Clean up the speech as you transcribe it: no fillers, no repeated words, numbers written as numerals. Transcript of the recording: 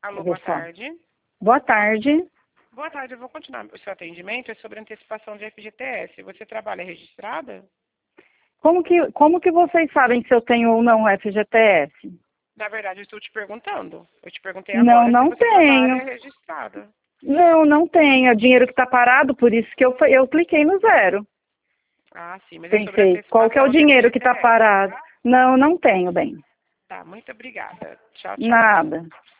Alô, boa tarde. Boa tarde. Boa tarde, eu vou continuar o seu atendimento, é sobre antecipação de FGTS. Você trabalha registrada? Como que vocês sabem se eu tenho ou não FGTS? Na verdade, eu estou te perguntando. Eu te perguntei Não, agora se não você trabalha tenho. registrada. Não, não tenho. É o dinheiro que está parado, por isso que eu cliquei no zero. Ah, sim, mas é sobre Pensei, qual que é o antecipação de dinheiro que está FGTS. parado? Não, não tenho, bem. Tá, muito obrigada. Tchau, tchau. Nada.